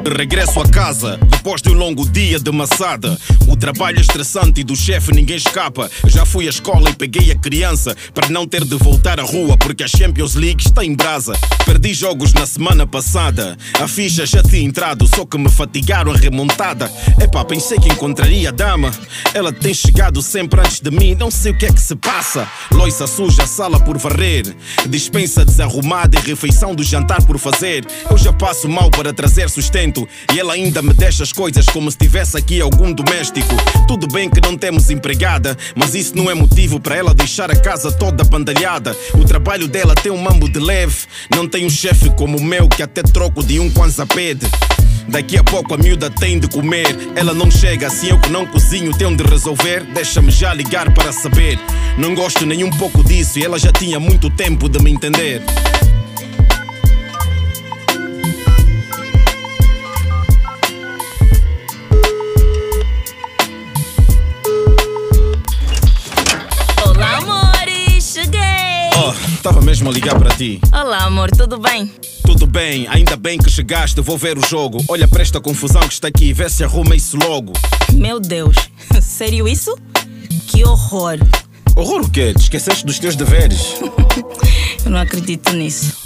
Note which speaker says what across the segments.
Speaker 1: Regresso a casa, depois de um longo dia de maçada. O trabalho é estressante e do chefe ninguém escapa. Já fui à escola e peguei a criança para não ter de voltar à rua, porque a Champions League está em brasa. Perdi jogos na semana passada, a ficha já tinha entrado, só que me fatigaram a remontada. Epá, pensei que encontraria a dama, ela tem chegado sempre antes de mim, não sei o que é que se passa. Loiça suja, sala por varrer, dispensa desarrumada e refeição do jantar por fazer. Eu já passo mal para trazer sustento e ela ainda me deixa as coisas como se tivesse aqui algum doméstico. Tudo bem que não temos empregada, mas isso não é motivo para ela deixar a casa toda bandalhada. O trabalho dela tem um mambo de leve, não tem um chefe como o meu que até troco de um Kwanzaa pede. Daqui a pouco a miúda tem de comer, ela não chega, assim eu que não cozinho tenho de resolver. Deixa-me já ligar para saber, não gosto nem um pouco disso e ela já tinha muito tempo de me entender. Estava mesmo a ligar para ti.
Speaker 2: Olá, amor, tudo bem?
Speaker 1: Tudo bem, ainda bem que chegaste, vou ver o jogo. Olha para esta confusão que está aqui, vê se arruma isso logo.
Speaker 2: Meu Deus, sério isso? Que horror.
Speaker 1: Horror o quê? Te esqueceste dos teus deveres?
Speaker 2: Eu não acredito nisso.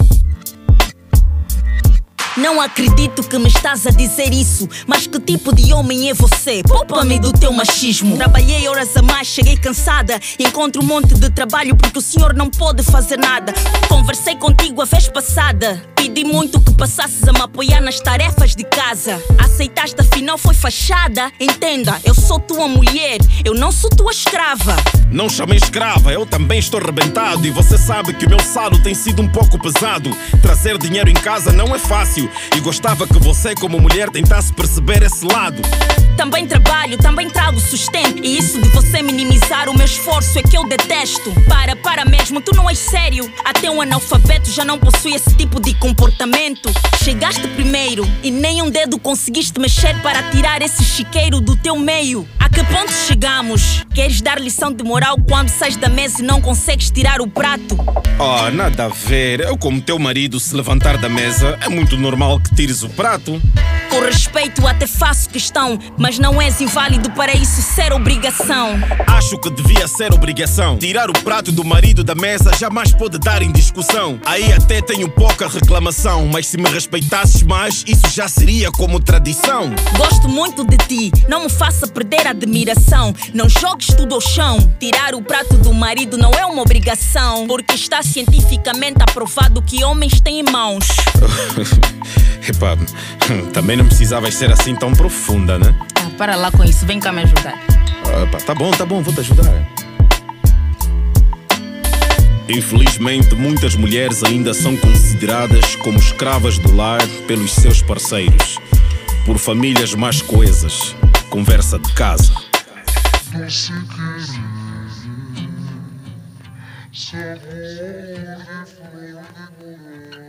Speaker 2: Não acredito que me estás a dizer isso, mas que tipo de homem é você? Poupa-me do teu machismo. Trabalhei horas a mais, cheguei cansada, encontro um monte de trabalho porque o senhor não pode fazer nada. Conversei contigo a vez passada, pedi muito que passasses a me apoiar nas tarefas de casa. Aceitaste, afinal foi fachada. Entenda, eu sou tua mulher, eu não sou tua escrava.
Speaker 1: Não chamei escrava, eu também estou arrebentado. E você sabe que o meu salário tem sido um pouco pesado. Trazer dinheiro em casa não é fácil e gostava que você como mulher tentasse perceber esse lado.
Speaker 2: Também trabalho, também trago sustento, e isso de você minimizar o meu esforço é que eu detesto. Para mesmo, tu não és sério. Até um analfabeto já não possui esse tipo de comportamento. Chegaste primeiro e nem um dedo conseguiste mexer para tirar esse chiqueiro do teu meio. A que ponto chegamos? Queres dar lição de moral quando sais da mesa e não consegues tirar o prato?
Speaker 1: Oh, nada a ver. Eu como teu marido, se levantar da mesa, é muito normal que tires o prato.
Speaker 2: Com respeito até faço questão, mas não és inválido para isso ser obrigação.
Speaker 1: Acho que devia ser obrigação. Tirar o prato do marido da mesa jamais pode dar em discussão. Aí até tenho pouca reclamação, mas se me respeitasses mais, isso já seria como tradição.
Speaker 2: Gosto muito de ti, não me faça perder a admiração. Não jogues tudo ao chão. Tirar o prato do marido não é uma obrigação, porque está cientificamente aprovado que homens têm mãos.
Speaker 1: Epá, também não precisavas ser assim tão profunda, né?
Speaker 2: Para lá com isso, vem cá me ajudar.
Speaker 1: Epá, tá bom, vou te ajudar. Infelizmente, muitas mulheres ainda são consideradas como escravas do lar pelos seus parceiros, por famílias mais coesas. Conversa de casa. Sabor de flor de